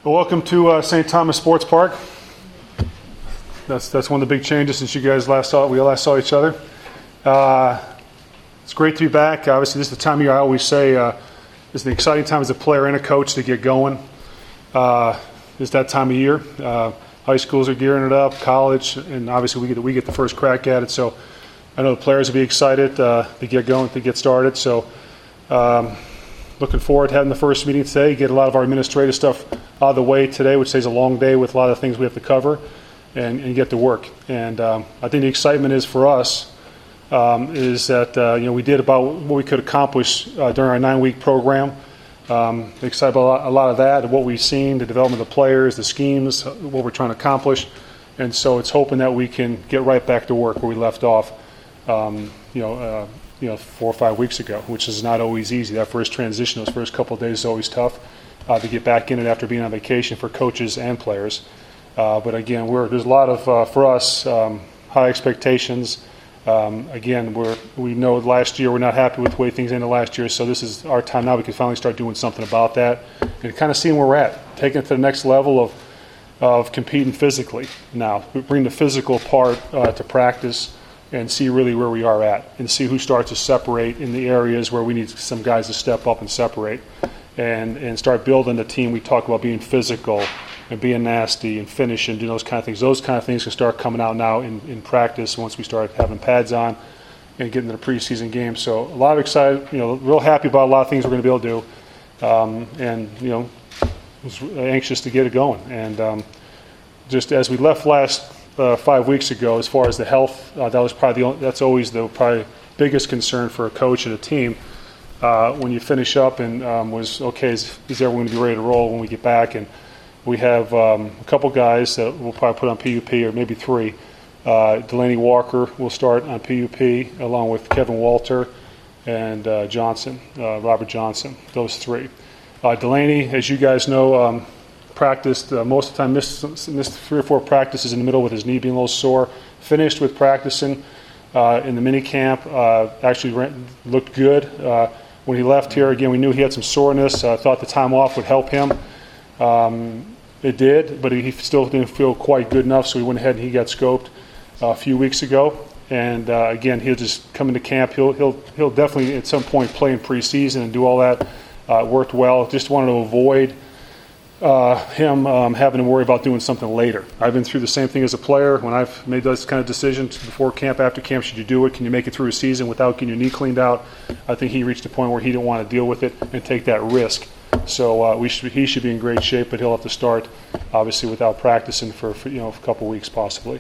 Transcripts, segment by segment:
Welcome to St. Thomas Sports Park. That's one of the big changes since you guys last saw each other. It's great to be back. Obviously, this is the time of year I always say it's an exciting time as a player and a coach to get going. It's that time of year. High schools are gearing it up, college, and obviously we get the first crack at it. So I know the players will be excited to get going, to get started. So looking forward to having the first meeting today, get a lot of our administrative stuff out of the way today, which is a long day with a lot of things we have to cover, and get to work. And I think the excitement is for us is that we did about what we could accomplish during our 9-week program. Excited about a lot of that, what we've seen, the development of the players, the schemes, what we're trying to accomplish. And so it's hoping that we can get right back to work where we left off 4 or 5 weeks ago, which is not always easy. That first transition, those first couple of days is always tough to get back in it after being on vacation for coaches and players. But again, there's a lot of, for us, high expectations. Again, we know last year we're not happy with the way things ended last year, so this is our time now. We can finally start doing something about that and kind of seeing where we're at, taking it to the next level of competing physically now. We bring the physical part to practice and see really where we are at and see who starts to separate in the areas where we need some guys to step up and separate and start building the team. We talk about being physical and being nasty and finish and doing those kind of things. Those kind of things can start coming out now in practice once we start having pads on and getting to the preseason games. So a lot of excited, real happy about a lot of things we're going to be able to do. And was anxious to get it going. And just as we left last 5 weeks ago, as far as the health, that was probably that's always the probably biggest concern for a coach and a team. When you finish up and was okay, is everyone going to be ready to roll when we get back? And we have a couple guys that we'll probably put on PUP, or maybe 3. Delaney Walker will start on PUP along with Kevin Walter and Robert Johnson, those 3. Delaney, as you guys know, practiced most of the time, missed 3 or 4 practices in the middle with his knee being a little sore. Finished with practicing in the mini camp. Actually looked good. When he left here, again, we knew he had some soreness. Thought the time off would help him. It did, but he still didn't feel quite good enough, so we went ahead and he got scoped a few weeks ago. And again, he'll just come into camp. He'll definitely at some point play in preseason and do all that. Worked well. Just wanted to avoid him having to worry about doing something later. I've been through the same thing as a player when I've made those kind of decisions before camp, after camp. Should you do it? Can you make it through a season without getting your knee cleaned out? I think he reached a point where he didn't want to deal with it and take that risk. So he should be in great shape, but he'll have to start obviously without practicing for a couple weeks possibly.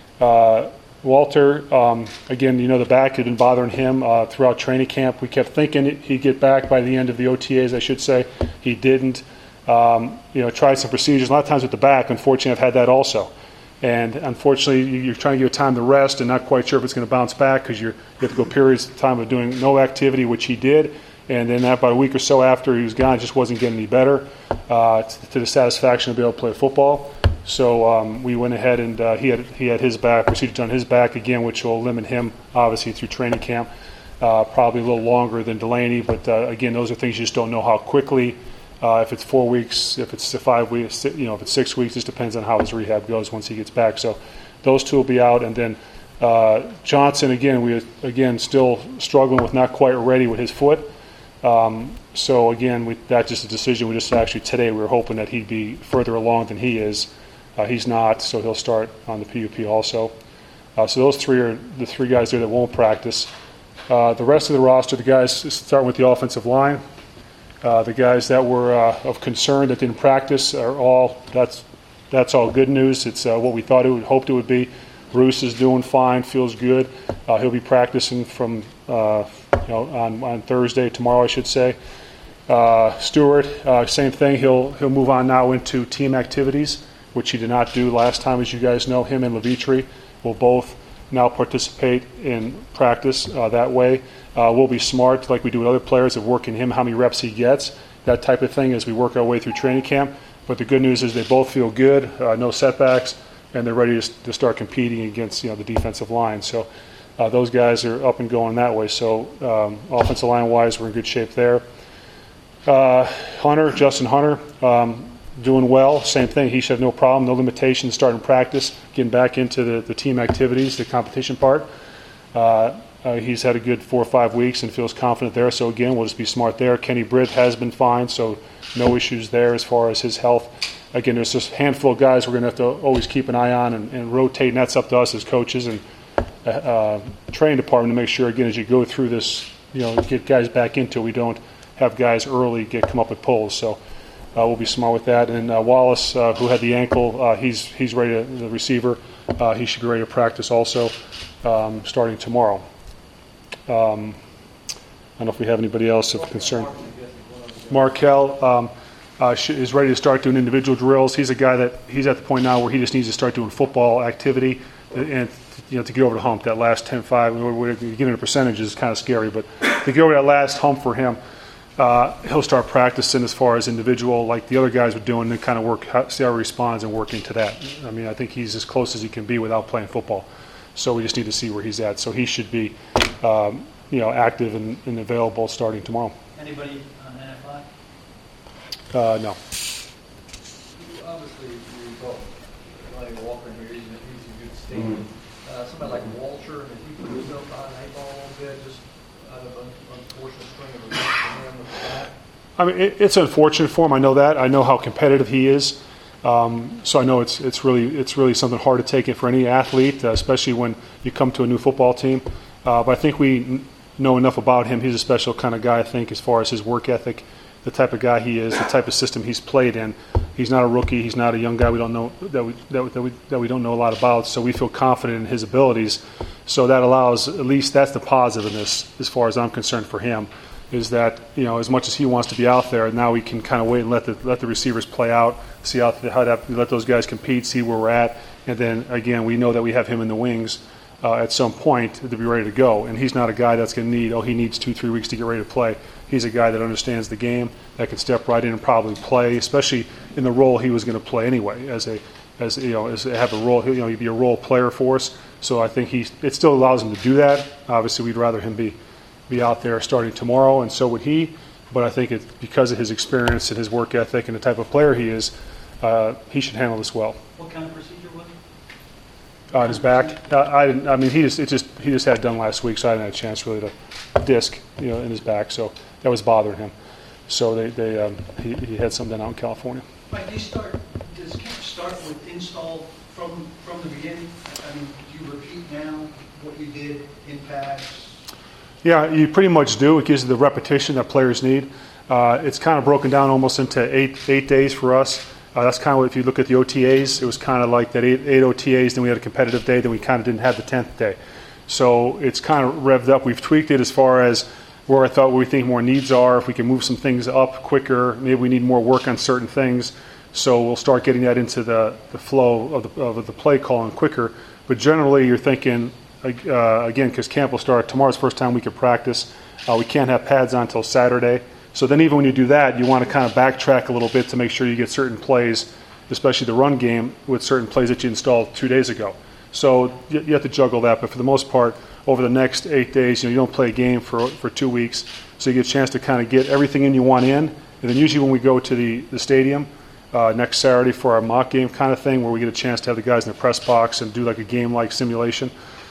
Walter, again, the back had been bothering him throughout training camp. We kept thinking he'd get back by the end of the OTAs, I should say. He didn't. Tried some procedures. A lot of times with the back, unfortunately, I've had that also. And unfortunately, you're trying to give it time to rest and not quite sure if it's going to bounce back because you have to go periods of time of doing no activity, which he did. And then about a week or so after he was gone, it just wasn't getting any better to the satisfaction of being able to play football. So we went ahead and he had his back, procedure on his back again, which will limit him obviously through training camp, probably a little longer than Delaney. But again, those are things you just don't know how quickly. If it's 4 weeks, if it's 5 weeks, if it's 6 weeks, just depends on how his rehab goes once he gets back. So those 2 will be out, and then Johnson again still struggling with not quite ready with his foot. So again, that's just a decision. We just actually today we were hoping that he'd be further along than he is. He's not, so he'll start on the PUP also. So those 3 are the 3 guys there that won't practice. The rest of the roster, the guys starting with the offensive line. The guys that were of concern that didn't practice are all. That's all good news. It's what we hoped it would be. Bruce is doing fine, feels good. He'll be practicing from on Thursday, tomorrow I should say. Stewart, same thing. He'll move on now into team activities, which he did not do last time, as you guys know. Him and Levitri will both now participate in practice that way. We'll be smart, like we do with other players, of working him, how many reps he gets, that type of thing as we work our way through training camp. But the good news is they both feel good, no setbacks, and they're ready to start competing against the defensive line. So those guys are up and going that way. So offensive line-wise, we're in good shape there. Justin Hunter, doing well. Same thing. He should have no problem, no limitations starting practice, getting back into the team activities, the competition part. He's had a good 4 or 5 weeks and feels confident there. So again, we'll just be smart there. Kenny Britt has been fine, so no issues there as far as his health. Again, there's just a handful of guys we're going to have to always keep an eye on and rotate, and that's up to us as coaches and training department to make sure, again, as you go through this, get guys back into it, we don't have guys early come up with pulls. So we'll be smart with that. And Wallace, who had the ankle, he's ready the receiver. He should be ready to practice also starting tomorrow. I don't know if we have anybody else of concern. Markel is ready to start doing individual drills. He's a guy that he's at the point now where he just needs to start doing football activity and to get over the hump. That last 10-5, getting into percentages is kind of scary, but to get over that last hump for him, he'll start practicing as far as individual, like the other guys were doing, and kind of see how he responds and work into that. I mean, I think he's as close as he can be without playing football. So we just need to see where he's at. So he should be, active and available starting tomorrow. Anybody on NFI? No. Obviously, you talk like Walker here, he's a good statement. Somebody like Walter, if he put himself on an 8 ball a little bit, just out of an unfortunate string of events for him with that. I mean, it's unfortunate for him. I know that. I know how competitive he is. So I know it's really something hard to take in for any athlete, especially when you come to a new football team. But I think we know enough about him. He's a special kind of guy, I think, as far as his work ethic, the type of guy he is, the type of system he's played in. He's not a rookie. He's not a young guy we don't know that we don't know a lot about. So we feel confident in his abilities. So that allows, at least that's the positive in this, as far as I'm concerned for him, is that as much as he wants to be out there, now we can kind of wait and let the receivers play out, see how let those guys compete, see where we're at, and then again we know that we have him in the wings at some point to be ready to go. And he's not a guy that's going to he needs 2-3 weeks to get ready to play. He's a guy that understands the game, that can step right in and probably play, especially in the role he was going to play anyway, as have a role. He'd be a role player for us. So I think it still allows him to do that. Obviously, we'd rather him be out there starting tomorrow, and so would he. But I think it's because of his experience and his work ethic and the type of player he is, he should handle this well. What kind of procedure was it? On his back, I mean, he just had it done last week, so I didn't have a chance really to disc, in his back, so that was bothering him. So he had something done out in California. Mike, does camp start with install from the beginning? I mean, do you repeat now what you did in pads? Yeah, you pretty much do. It gives you the repetition that players need. It's kind of broken down almost into eight days for us. That's kind of what, if you look at the OTAs, it was kind of like that eight OTAs, then we had a competitive day, then we kind of didn't have the 10th day. So it's kind of revved up. We've tweaked it as far as where we think more needs are, if we can move some things up quicker, maybe we need more work on certain things. So we'll start getting that into the flow of the play calling quicker. But generally you're thinking, again, because camp will start tomorrow's the first time we could practice. We can't have pads on until Saturday. So then even when you do that, you want to kind of backtrack a little bit to make sure you get certain plays, especially the run game, with certain plays that you installed 2 days ago. So you have to juggle that. But for the most part, over the next 8 days, you don't play a game for 2 weeks. So you get a chance to kind of get everything in you want in. And then usually when we go to the stadium next Saturday for our mock game kind of thing, where we get a chance to have the guys in the press box and do like a game-like simulation,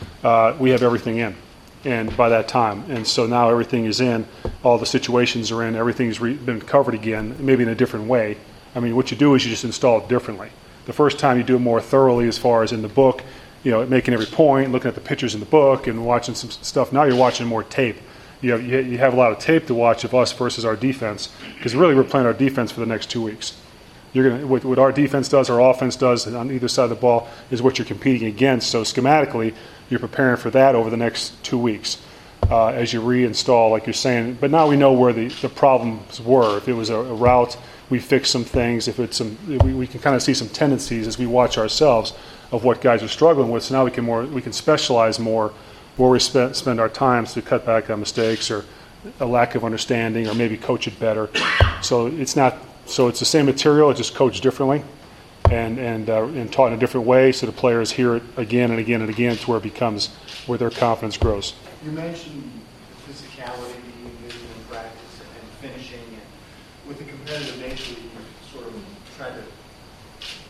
we have everything in. And by that time, and so now everything is in, all the situations are in, everything's been covered again, maybe in a different way. I mean, what you do is you just install it differently. The first time you do it more thoroughly as far as in the book, making every point, looking at the pictures in the book and watching some stuff. Now you're watching more tape. You have a lot of tape to watch of us versus our defense, because really we're playing our defense for the next 2 weeks. What our defense does, our offense does on either side of the ball is what you're competing against. So schematically, you're preparing for that over the next 2 weeks as you reinstall, like you're saying. But now we know where the problems were. If it was a route, we fix some things. If it's we can kind of see some tendencies as we watch ourselves of what guys are struggling with. So now we can specialize more where we spend our time to cut back on mistakes or a lack of understanding, or maybe coach it better. So it's the same material, it's just coached differently and taught in a different way, so the players hear it again and again and again to where their confidence grows. You mentioned physicality being visible in practice and finishing, and with the competitive nature, you sort of try to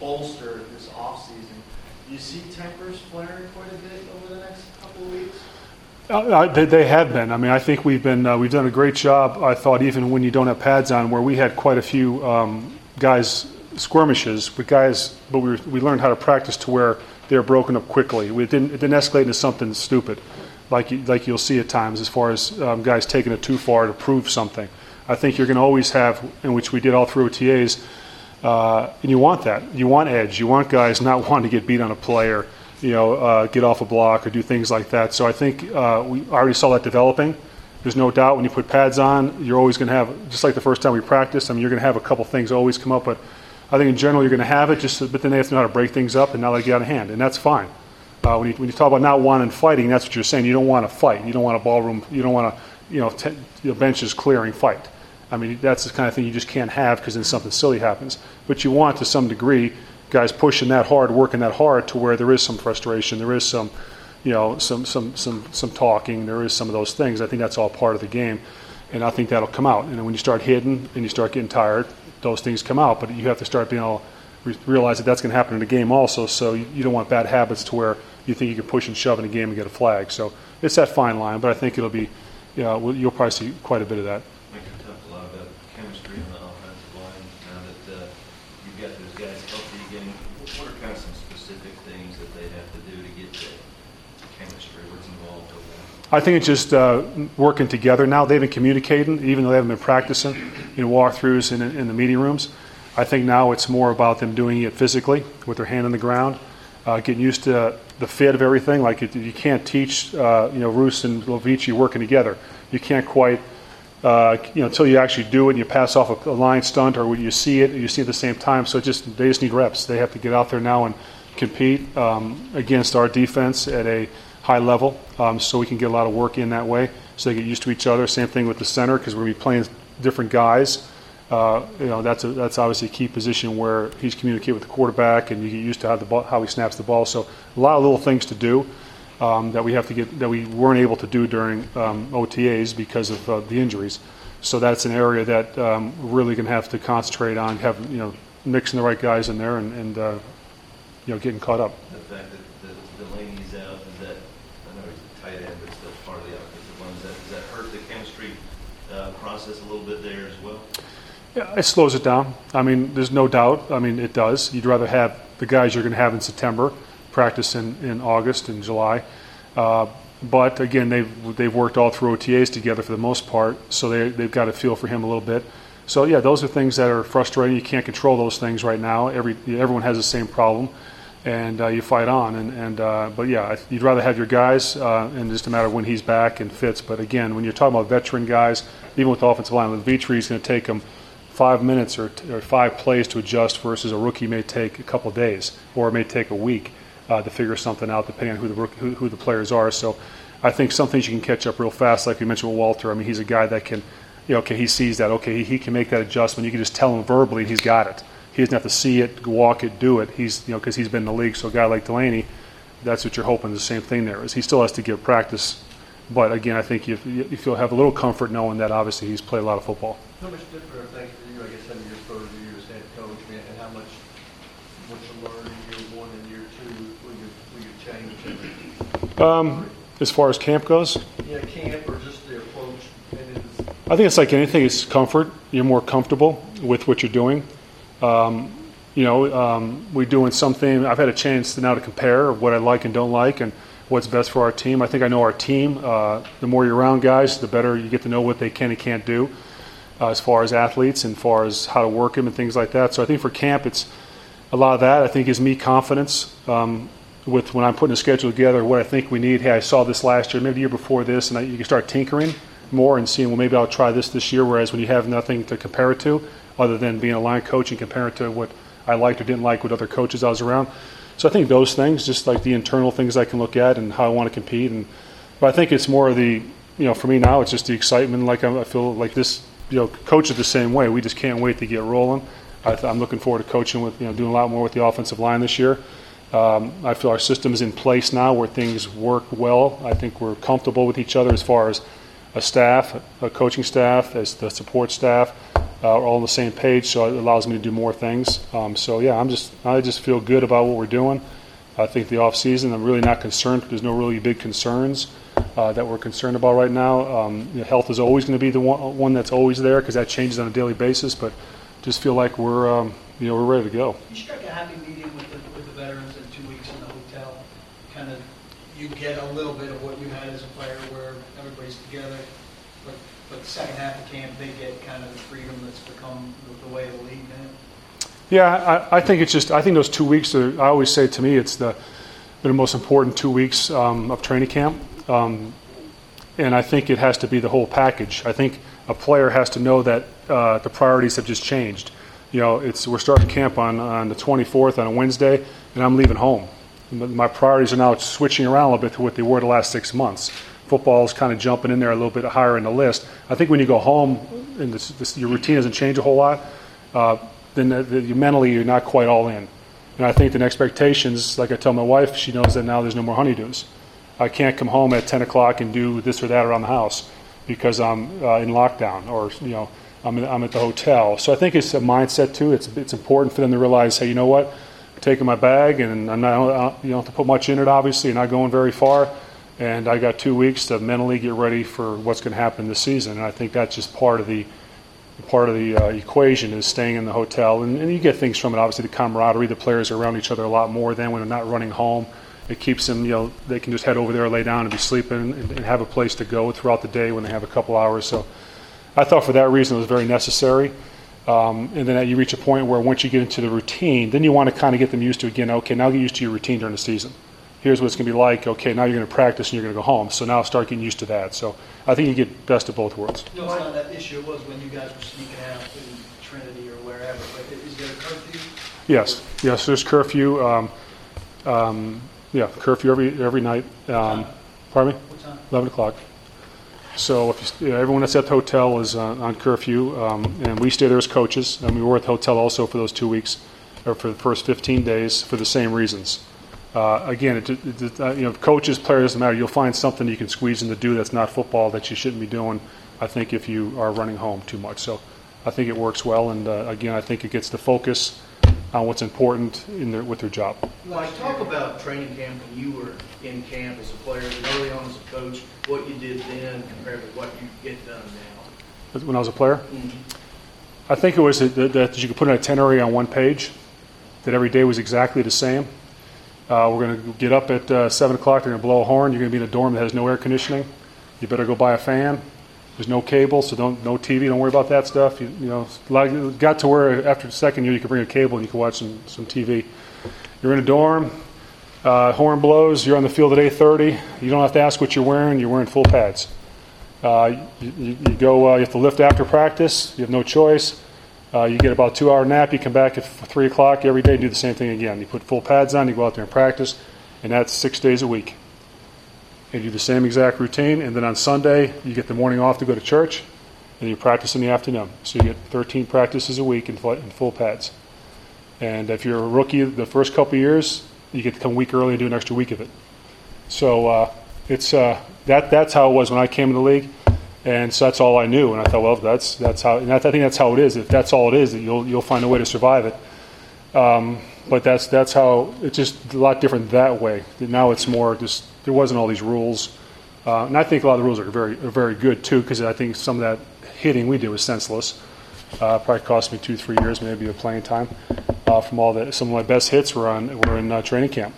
bolster this offseason. Do you see tempers flaring quite a bit over the next couple of weeks? They have been. I mean, I think we've done a great job. I thought even when you don't have pads on, where we had quite a few guys skirmishes with guys, but we learned how to practice to where they were broken up quickly. It didn't escalate into something stupid, like you'll see at times as far as guys taking it too far to prove something. I think you're going to always have, in which we did all through OTAs, and you want that. You want edge. You want guys not wanting to get beat on a play or get off a block or do things like that. So I think we already saw that developing. There's no doubt when you put pads on, you're always going to have, just like the first time we practiced, I mean, you're going to have a couple things always come up, but I think in general you're going to have it, but then they have to know how to break things up and not let it get out of hand, and that's fine. When you talk about not wanting fighting, that's what you're saying. You don't want to fight. You don't want a ballroom. You don't want to, benches clearing fight. I mean, that's the kind of thing you just can't have because then something silly happens. But you want, to some degree, guys pushing that hard, working that hard to where there is some frustration, there is some talking, there is some of those things. I think that's all part of the game, and I think that'll come out. And when you start hitting and you start getting tired, those things come out. But you have to start being able to realize that that's going to happen in the game also. So you don't want bad habits to where you think you can push and shove in a game and get a flag. So it's that fine line, but I think it'll be, you'll probably see quite a bit of that. I think you talked a lot about chemistry on the offensive line. Now that you've got those guys healthy again, what are kind of some specific things that they have to do to get to chemistry? What's involved with that? I think it's just working together now. They've been communicating, even though they haven't been practicing in walkthroughs and in the meeting rooms. I think now it's more about them doing it physically with their hand on the ground, getting used to the fit of everything. Like you can't teach, Roos and Lovici working together. You can't quite, until you actually do it and you pass off a line stunt or when you see it at the same time. So they just need reps. They have to get out there now and compete against our defense at a high level, so we can get a lot of work in that way. So they get used to each other. Same thing with the center because we're going to be playing different guys. That's obviously a key position where he's communicating with the quarterback, and you get used to how he snaps the ball. So a lot of little things to do that we weren't able to do during OTAs because of the injuries. So that's an area that we're really going to have to concentrate on, mixing the right guys in there and getting caught up. The fact that Delaney's out, I know he's a tight end, but still part of the offensive line. Does that hurt the chemistry process a little bit there as well? Yeah, it slows it down. I mean, there's no doubt. I mean, it does. You'd rather have the guys you're going to have in September practice in August and July. But again, they've worked all through OTAs together for the most part, so they've got a feel for him a little bit. So yeah, those are things that are frustrating. You can't control those things right now. Everyone has the same problem, and you fight on. But yeah, you'd rather have your guys, and just a matter of when he's back and fits. But again, when you're talking about veteran guys, even with the offensive line, with Vitri, is going to take them 5 minutes or 5 plays to adjust versus a rookie may take a couple of days or it may take a week to figure something out depending on who the players are. So I think some things you can catch up real fast, like we mentioned with Walter. I mean, he's a guy that can, he sees that, he can make that adjustment. You can just tell him verbally and he's got it. He doesn't have to see it, walk it, do it. He's, because he's been in the league. So a guy like Delaney, that's what you're hoping. The same thing there is he still has to give practice. But again, I think you feel have a little comfort knowing that obviously he's played a lot of football. How much different are things for you, I guess, having your first year as head coach, and how much what you learned in year 1 and year 2 will you change? As far as camp goes? Yeah, camp or just the approach. I think it's like anything. It's comfort. You're more comfortable with what you're doing. We're doing something. I've had a chance now to compare what I like and don't like and what's best for our team. I think I know our team. The more you're around guys, the better you get to know what they can and can't do as far as athletes and as far as how to work them and things like that. So I think for camp, it's a lot of that. I think gives me confidence with when I'm putting a schedule together, what I think we need. Hey, I saw this last year, maybe the year before this, and you can start tinkering more and seeing, well, maybe I'll try this year, whereas when you have nothing to compare it to other than being a line coach and compare it to what I liked or didn't like with other coaches I was around. So I think those things, just like the internal things I can look at and how I want to compete. But I think it's more of the, for me now, it's just the excitement. Like I feel like this, coach is the same way. We just can't wait to get rolling. I'm looking forward to coaching with, doing a lot more with the offensive line this year. I feel our system is in place now where things work well. I think we're comfortable with each other as far as a staff, a coaching staff, as the support staff, all on the same page, so it allows me to do more things. So yeah, I just feel good about what we're doing. I think the off season, I'm really not concerned. There's no really big concerns that we're concerned about right now. Health is always going to be the one that's always there because that changes on a daily basis. But just feel like we're ready to go. You struck a happy medium with the veterans in 2 weeks in the hotel. Kind of, you get a little bit of what you had as a player where everybody's together. But the second half of camp, they get kind of the freedom that's become the way of the league now. Yeah, I think I think those 2 weeks, I always say to me, it's the most important 2 weeks of training camp. And I think it has to be the whole package. I think a player has to know that the priorities have just changed. We're starting camp on the 24th on a Wednesday, and I'm leaving home. My priorities are now switching around a little bit to what they were the last 6 months. Football is kind of jumping in there a little bit higher in the list. I think when you go home and your routine doesn't change a whole lot, then mentally you're not quite all in. And I think the expectations, like I tell my wife, she knows that now there's no more honeydews. I can't come home at 10 o'clock and do this or that around the house because I'm in lockdown or I'm at the hotel. So I think it's a mindset too. It's important for them to realize, hey, you know what? I'm taking my bag and I'm not, you don't have to put much in it. Obviously, you're not going very far. And I got 2 weeks to mentally get ready for what's going to happen this season. And I think that's just part of the equation is staying in the hotel. And you get things from it. Obviously, the camaraderie, the players are around each other a lot more than when they're not running home. It keeps them, they can just head over there, lay down, and be sleeping and have a place to go throughout the day when they have a couple hours. So I thought for that reason it was very necessary. And then you reach a point where once you get into the routine, then you want to kind of get them used to, again, okay, now get used to your routine during the season. Here's what it's going to be like. Okay, now you're going to practice and you're going to go home. So now start getting used to that. So I think you get best of both worlds. No, it's not that issue. It was when you guys were sneaking out in Trinity or wherever. But is there a curfew? Yes, there's curfew. Curfew every night. Pardon me? What time? 11 o'clock. So everyone that's at the hotel is on curfew, and we stay there as coaches. And we were at the hotel also for those 2 weeks, or for the first 15 days, for the same reasons. Again, coaches, players, doesn't matter. You'll find something you can squeeze in to do that's not football that you shouldn't be doing, I think, if you are running home too much. So I think it works well, and again, I think it gets the focus on what's important with their job. Mike, talk about training camp when you were in camp as a player and early on as a coach, what you did then compared to what you get done now. When I was a player? Mm-hmm. I think it was that you could put an itinerary on one page, that every day was exactly the same. We're going to get up at 7 o'clock, they're going to blow a horn, you're going to be in a dorm that has no air conditioning. You better go buy a fan. There's no cable, so no TV, don't worry about that stuff. It got to where after the second year you could bring a cable and you could watch some TV. You're in a dorm, horn blows, you're on the field at 8:30. You don't have to ask what you're wearing full pads. You have to lift after practice, you have no choice. You get about a 2-hour nap, you come back at 3 o'clock every day and do the same thing again. You put full pads on, you go out there and practice, and that's 6 days a week. And you do the same exact routine, and then on Sunday, you get the morning off to go to church, and you practice in the afternoon. So you get 13 practices a week in full pads. And if you're a rookie the first couple of years, you get to come a week early and do an extra week of it. So that's how it was when I came in the league. And so that's all I knew, and I thought, well, that's how. And I think that's how it is. If that's all it is, that you'll find a way to survive it. But that's how it's just a lot different that way. Now it's more just there wasn't all these rules, and I think a lot of the rules are very good too, because I think some of that hitting we did was senseless. Probably cost me 2-3 years maybe of playing time. Some of my best hits were in training camp.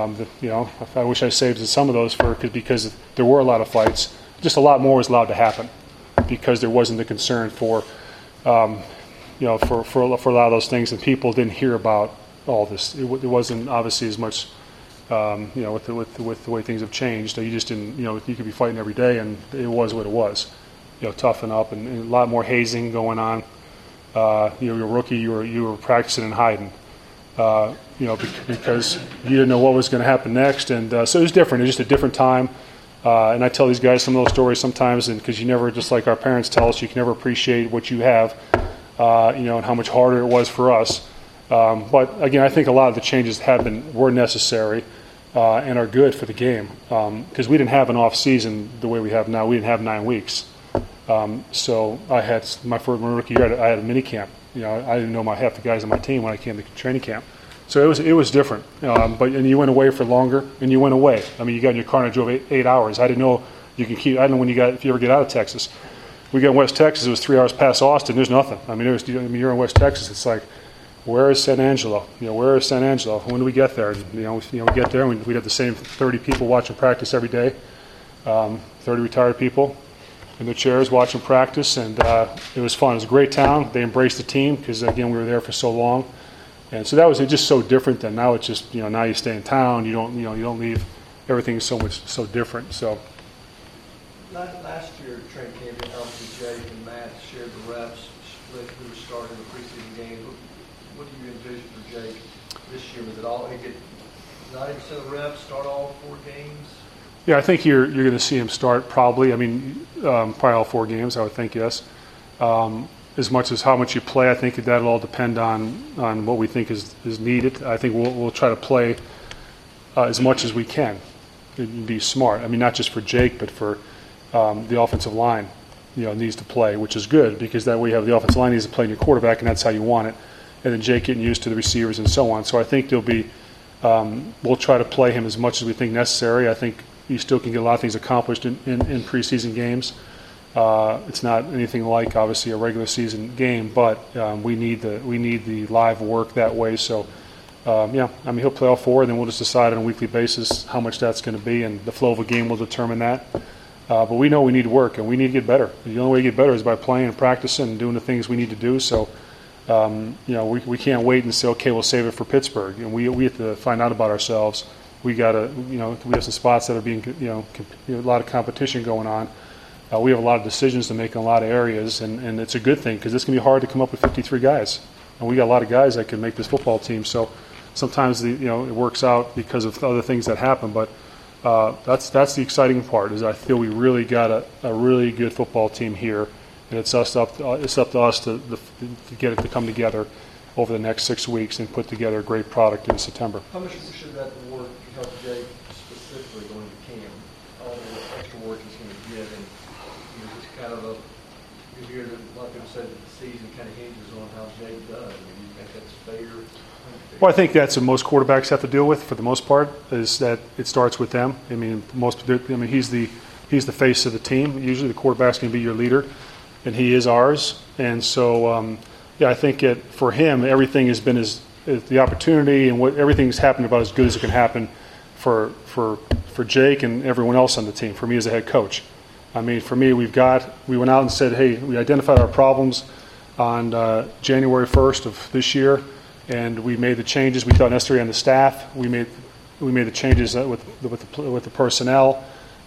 I wish I saved some of those because there were a lot of fights. Just a lot more was allowed to happen because there wasn't the concern for a lot of those things, and people didn't hear about all this. It wasn't obviously as much, with the way things have changed. You just didn't, you could be fighting every day, and it was what it was. Toughen up, and a lot more hazing going on. You're a rookie, you were practicing and hiding, because you didn't know what was going to happen next, and so it was different. It was just a different time. And I tell these guys some of those stories sometimes, and because you never, just like our parents tell us, you can never appreciate what you have, and how much harder it was for us. But again, I think a lot of the changes were necessary and are good for the game, because we didn't have an off season the way we have now. We didn't have 9 weeks. So I had my rookie year. I had a mini camp. I didn't know half the guys on my team when I came to training camp. So it was different. And you went away for longer, and you went away. I mean, you got in your car and drove 8 hours. I didn't know you can keep. I don't know if you ever get out of Texas. We got in West Texas. It was 3 hours past Austin. There's nothing. I mean, you're in West Texas. It's like, where is San Angelo? Where is San Angelo? When do we get there? And, we get there, and we'd have the same 30 people watching practice every day, 30 retired people in their chairs watching practice, and it was fun. It was a great town. They embraced the team because, again, we were there for so long, and so that was just so different. Than now, it's just now you stay in town. You don't leave. Everything is so different. So Last year, training camp, obviously Jake and Matt shared the reps, split who was starting the preseason games. What do you envision for Jake this year? Was it all, he get 90% of the reps, start all 4 games? yeah, I think you're going to see him start probably. I mean, probably all 4 games. I would think yes. As much as how much you play, I think that'll all depend on what we think is needed. I think we'll try to play as much as we can and be smart. I mean, not just for Jake, but for the offensive line. Needs to play, which is good because that way you have the offensive line needs to play in your quarterback, and that's how you want it. And then Jake getting used to the receivers and so on. So I think there'll be. We'll try to play him as much as we think necessary. I think you still can get a lot of things accomplished in preseason games. It's not anything like obviously a regular season game, but we need the live work that way. So I mean he'll play all 4, and then we'll just decide on a weekly basis how much that's going to be, and the flow of a game will determine that. But we know we need to work, and we need to get better. The only way to get better is by playing and practicing and doing the things we need to do. So we can't wait and say, okay, we'll save it for Pittsburgh, and we have to find out about ourselves. We got to, we have some spots that are being, a lot of competition going on. We have a lot of decisions to make in a lot of areas, and it's a good thing because it's going to be hard to come up with 53 guys, and we got a lot of guys that can make this football team. So sometimes it works out because of other things that happen, but that's the exciting part. Is I feel we really got a really good football team here. And it's up to us to get it to come together over the next 6 weeks and put together a great product in September. How much should that work help Jake specifically going to camp? All the extra work he's going to get, and it's kind of you hear that a lot of people say that the season kind of hinges on how Jake does. I mean, do you think that's fair? Well, I think that's what most quarterbacks have to deal with for the most part. Is that it starts with them. I mean, he's the face of the team. Usually, the quarterback's going to be your leader. And he is ours, and so I think for him, everything has been the opportunity, and everything's happened about as good as it can happen for Jake and everyone else on the team. For me as a head coach, I mean, for me, we went out and said, hey, we identified our problems on January 1st of this year, and we made the changes we thought necessary on the staff. We made the changes with the personnel.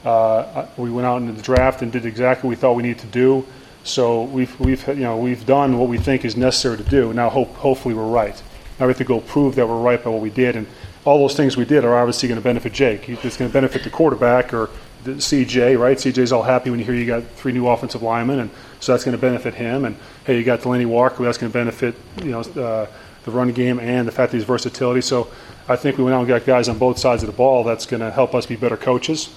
We went out into the draft and did exactly what we thought we needed to do. So we've done what we think is necessary to do. Now hopefully we're right. Now we have to go prove that we're right by what we did, and all those things we did are obviously going to benefit Jake. It's going to benefit the quarterback or the CJ, right? CJ's all happy when you hear you got 3 new offensive linemen, and so that's going to benefit him. And hey, you got Delaney Walker, that's going to benefit the run game and the fact that he's versatility. So I think we went out and got guys on both sides of the ball. That's going to help us be better coaches.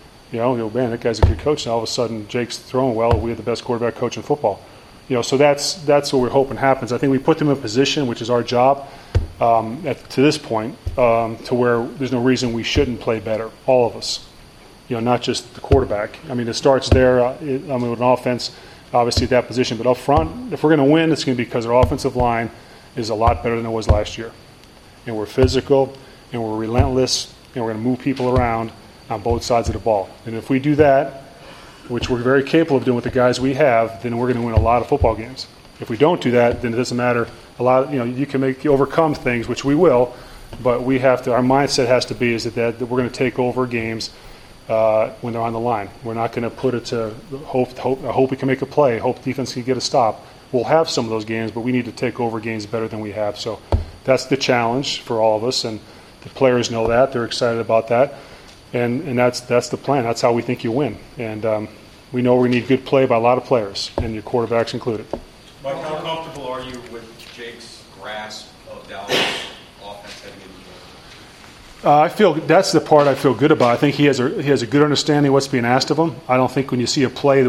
Man, that guy's a good coach. And all of a sudden, Jake's throwing well. We have the best quarterback coach in football. So that's what we're hoping happens. I think we put them in a position, which is our job, to this point, to where there's no reason we shouldn't play better. All of us, not just the quarterback. I mean, it starts there. With an offense, obviously at that position, but up front, if we're going to win, it's going to be because our offensive line is a lot better than it was last year, and we're physical, and we're relentless, and we're going to move people around on both sides of the ball. And if we do that, which we're very capable of doing with the guys we have, then we're going to win a lot of football games. If we don't do that, then it doesn't matter. You can overcome things, which we will, but we have to. Our mindset has to be that we're going to take over games when they're on the line. We're not going to put it to hope we can make a play, hope defense can get a stop. We'll have some of those games, but we need to take over games better than we have. So that's the challenge for all of us, and the players know that. They're excited about that. And that's the plan. That's how we think you win. And we know we need good play by a lot of players, and your quarterbacks included. Mike, how comfortable are you with Jake's grasp of Dallas' offense heading into the game? I feel that's the part I feel good about. I think he has a good understanding of what's being asked of him. I don't think when you see a play where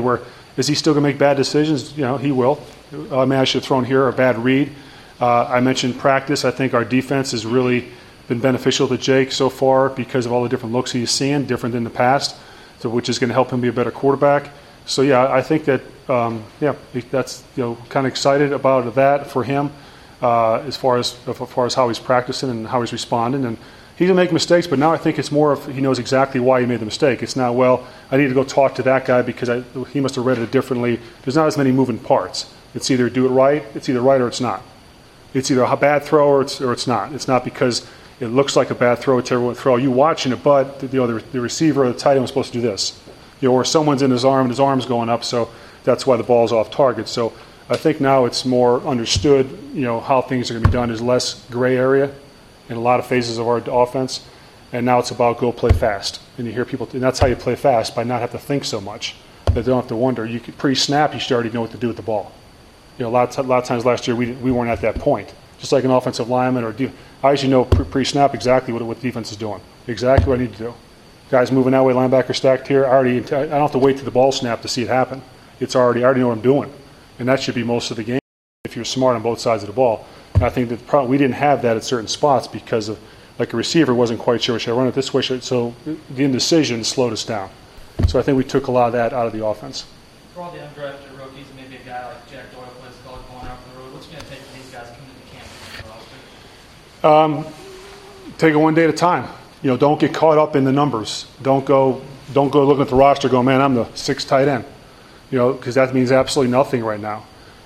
Is he still going to make bad decisions? He will. I should have thrown here a bad read. I mentioned practice. I think our defense has really been beneficial to Jake so far because of all the different looks he's seeing, different than the past, so which is going to help him be a better quarterback. So I think that that's kind of excited about that for him as far as how he's practicing and how he's responding. And he's going to make mistakes, but now I think it's more of he knows exactly why he made the mistake. It's not, well, I need to go talk to that guy because he must have read it differently. There's not as many moving parts. It's either do it right, it's either right or it's not. It's either a bad throw or it's not. It's not because it looks like a bad throw, a terrible throw. You watching it, but the receiver or the tight end was supposed to do this. Or someone's in his arm and his arm's going up, so that's why the ball's off target. So I think now it's more understood, how things are going to be done. There's less gray area in a lot of phases of our offense, and now it's about go play fast. And you hear people, and that's how you play fast, by not have to think so much. That they don't have to wonder. Pre-snap, you should already know what to do with the ball. A lot of times last year we weren't at that point. Just like an offensive lineman I usually know pre-snap exactly what the defense is doing, exactly what I need to do. Guys moving that way, linebacker stacked here. I don't have to wait to the ball snap to see it happen. I already know what I'm doing, and that should be most of the game if you're smart on both sides of the ball. And I think that we didn't have that at certain spots because of, like, a receiver wasn't quite sure should I run it this way, so the indecision slowed us down. So I think we took a lot of that out of the offense. For all the undrafted rookies, maybe a guy like Jack Doyle plays college going out on the road, what's it going to take for these guys coming into camp to the roster? Take it one day at a time. Don't get caught up in the numbers. Don't go looking at the roster going, man, I'm the sixth tight end. Because that means absolutely nothing right now.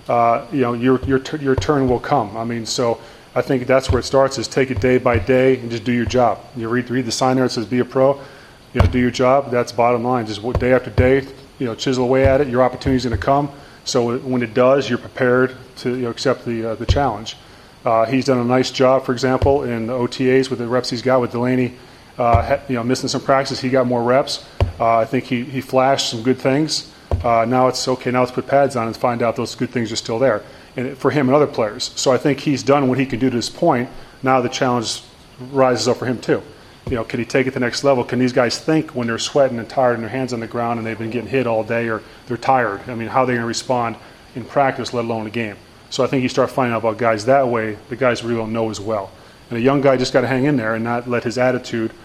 Your turn will come. So I think that's where it starts, is take it day by day and just do your job. You read the sign there that says be a pro. Do your job. That's bottom line. Just day after day, chisel away at it. Your opportunity's going to come. So when it does, you're prepared to accept the challenge. He's done a nice job, for example, in the OTAs with the reps he's got with Delaney. Missing some practice, he got more reps. I think he flashed some good things. Now it's okay. Now let's put pads on and find out those good things are still there, and for him and other players. So I think he's done what he can do to this point. Now the challenge rises up for him too. Can he take it to the next level? Can these guys think when they're sweating and tired and their hands on the ground and they've been getting hit all day or they're tired? How are they going to respond in practice, let alone a game? So I think you start finding out about guys that way. The guys really don't know as well. And a young guy just got to hang in there and not let his attitude,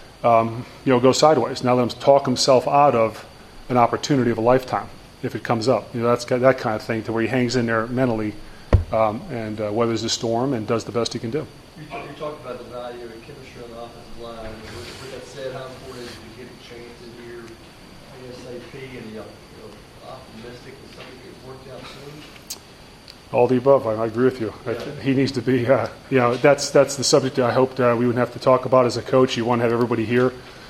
go sideways. Now let him talk himself out of an opportunity of a lifetime if it comes up. That's got that kind of thing to where he hangs in there mentally and weathers the storm and does the best he can do. You talked about the value of chemistry on the offensive line. With that said, how important is it to get a chance in here ASAP, and optimistic that something gets worked out soon? All the above. I agree with you. He needs to be. That's the subject I hoped we wouldn't have to talk about as a coach. You want to have everybody here.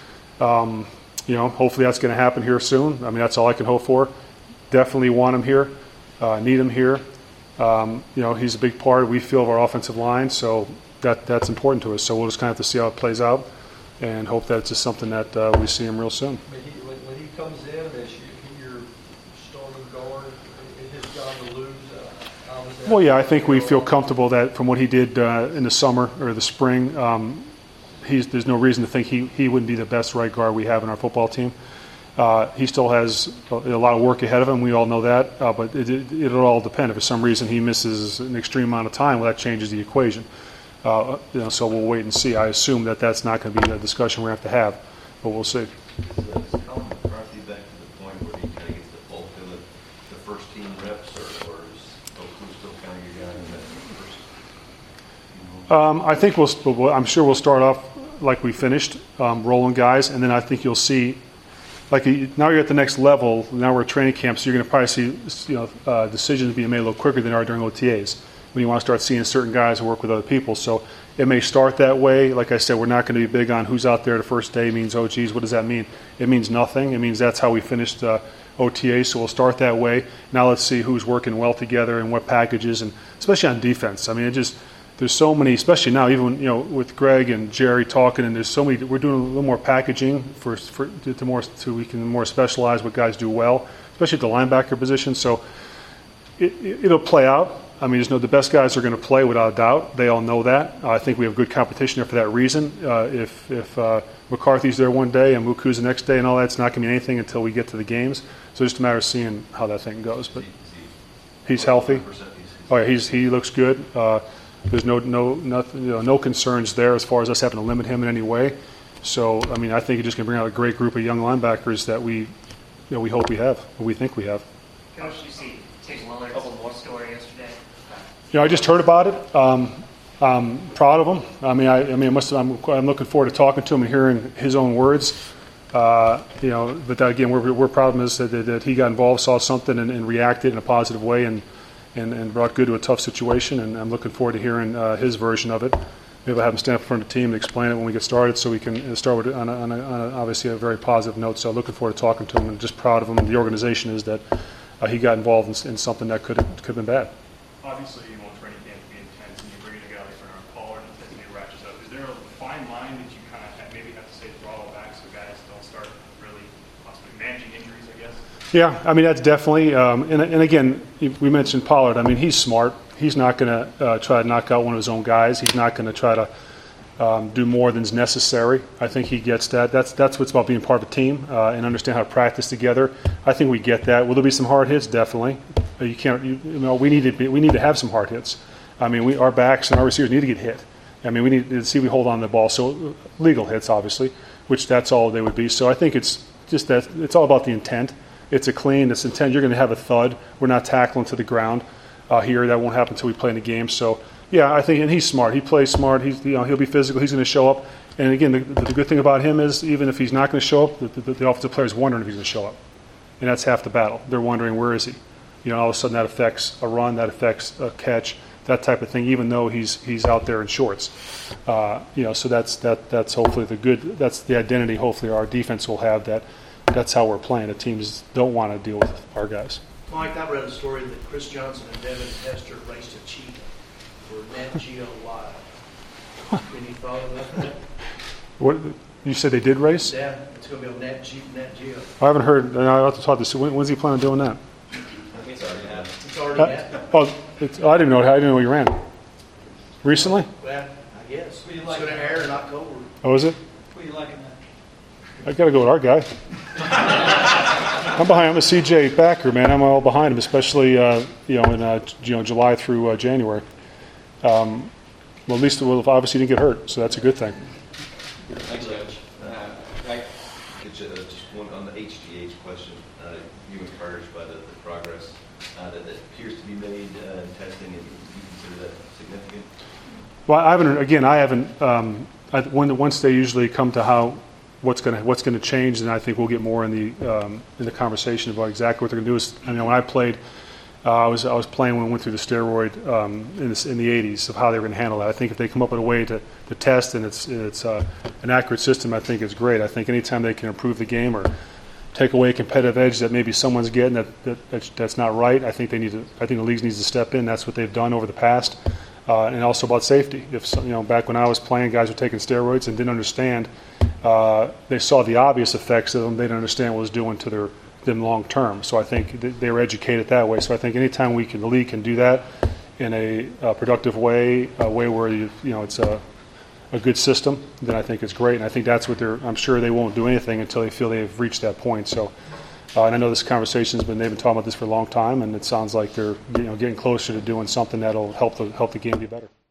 Hopefully that's going to happen here soon. That's all I can hope for. Definitely want him here. Need him here. He's a big part, we feel, of our offensive line, so that's important to us. So we'll just kind of have to see how it plays out and hope that it's just something that we see him real soon. When he comes in, is he your starting guard? Is his job to lose? Well, yeah, I think we feel comfortable that from what he did in the summer or the spring, there's no reason to think he wouldn't be the best right guard we have in our football team. He still has a lot of work ahead of him. We all know that, but it'll all depend. If for some reason he misses an extreme amount of time, well, that changes the equation. So we'll wait and see. I assume that's not going to be the discussion we have to have, but we'll see. Is Colin McCarthy back to the point where he kind of gets the bulk of the first team reps, or is Oku still kind of your guy in that first? I think I'm sure we'll start off like we finished, rolling guys, and then I think you'll see. Now you're at the next level. Now we're at training camp, so you're going to probably see decisions being made a little quicker than they are during OTAs when you want to start seeing certain guys who work with other people. So it may start that way. Like I said, we're not going to be big on who's out there the first day means, oh, geez, what does that mean? It means nothing. It means that's how we finished OTAs, so we'll start that way. Now let's see who's working well together and what packages, and especially on defense. There's so many, especially now, even with Greg and Jerry talking, and there's so many. We're doing a little more packaging so we can more specialize what guys do well, especially at the linebacker position. So it'll play out. I mean, the best guys are going to play without a doubt. They all know that. I think we have good competition there for that reason. If McCarthy's there one day and Muku's the next day and all that, it's not going to mean anything until we get to the games. So it's just a matter of seeing how that thing goes. But he's healthy. Oh yeah, he looks good. There's no concerns there as far as us having to limit him in any way. So I mean, I think it's just going to bring out a great group of young linebackers that we hope we have, or we think we have. Coach, you see Tate Willard's story yesterday? I just heard about it. I'm proud of him. I'm looking forward to talking to him and hearing his own words. But that, again, we're proud of him is that he got involved, saw something, and reacted in a positive way, and brought good to a tough situation. And I'm looking forward to hearing his version of it. Maybe I'll have him stand up in front of the team and explain it when we get started, so we can start with on obviously a very positive note. So looking forward to talking to him, and just proud of him. The organization is that he got involved in something that could have been bad. Obviously, you want training camp to be intense, and you bring in a guy like Bernard Pollard, and intensity ratchets up. Is there a fine line that you kind of maybe have to say throttle back so guys don't start really possibly managing injuries, I guess? Yeah, I mean, that's definitely, and again, we mentioned Pollard. I mean, he's smart. He's not going to try to knock out one of his own guys. He's not going to try to do more than's necessary. I think he gets that. That's what's about being part of a team and understand how to practice together. I think we get that. Will there be some hard hits? Definitely. We need to have some hard hits. I mean, our backs and our receivers need to get hit. I mean, we need to see we hold on to the ball. So legal hits, obviously, which that's all they would be. So I think it's just that it's all about the intent. It's a clean, it's intent. You're going to have a thud. We're not tackling to the ground here. That won't happen until we play in the game. So yeah, I think, and he's smart. He plays smart. He'll be physical. He's going to show up. And again, the good thing about him is even if he's not going to show up, the offensive player is wondering if he's going to show up, and that's half the battle. They're wondering, where is he? All of a sudden that affects a run, that affects a catch, that type of thing. Even though he's out there in shorts, so that's hopefully that's the identity. Hopefully our defense will have that. That's how we're playing. The teams don't want to deal with our guys. Mike, I read a story that Chris Johnson and Devin Hester raced a cheetah for Nat Geo Live. Any follow that? What you said they did race? Yeah, it's going to be on Nat Geo. I haven't heard. I have to talk to. When's he planning on doing that? It's already happened. It's already happened. I didn't know. I didn't know you ran recently. Well, I guess. What do you It's like? going to air in October. Oh, is it? What do you liking that? I got to go with our guy. I'm behind. I'm a CJ backer, man. I'm all behind him, especially in July through January. Well, at least obviously he didn't get hurt, so that's a good thing. Thanks, Coach. Just one on the HGH question. You encouraged by the progress that appears to be made in testing, and you consider that significant? Well, I haven't. Once they usually come to what's going to change, then I think we'll get more in the conversation about exactly what they're going to do. When I played, I was playing when we went through the steroid in the 80s of how they were going to handle that. I think if they come up with a way to test and it's an accurate system, I think it's great. I think anytime they can improve the game or take away a competitive edge that maybe someone's getting that's not right, I think the league needs to step in. That's what they've done over the past. And also about safety. Back when I was playing, guys were taking steroids and didn't understand. They saw the obvious effects of them. They didn't understand what it was doing to them long term. So I think they were educated that way. So I think anytime the league can do that in a productive way, a way where it's a good system, then I think it's great. And I think that's what I'm sure they won't do anything until they feel they've reached that point. So. And I know this conversation's they've been talking about this for a long time, and it sounds like they're getting closer to doing something that'll help the game be better.